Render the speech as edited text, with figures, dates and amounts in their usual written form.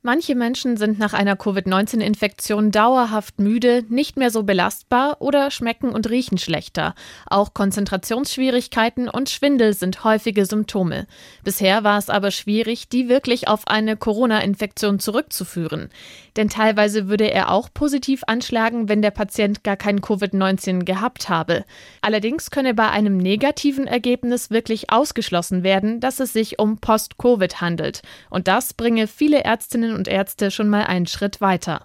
Manche Menschen sind nach einer Covid-19-Infektion dauerhaft müde, nicht mehr so belastbar oder schmecken und riechen schlechter. Auch Konzentrationsschwierigkeiten und Schwindel sind häufige Symptome. Bisher war es aber schwierig, die wirklich auf eine Corona-Infektion zurückzuführen. Denn teilweise würde er auch positiv anschlagen, wenn der Patient gar kein Covid-19 gehabt habe. Allerdings könne bei einem negativen Ergebnis wirklich ausgeschlossen werden, dass es sich um Post-Covid handelt. Und das bringe viele Ärztinnen und Ärzte schon mal einen Schritt weiter.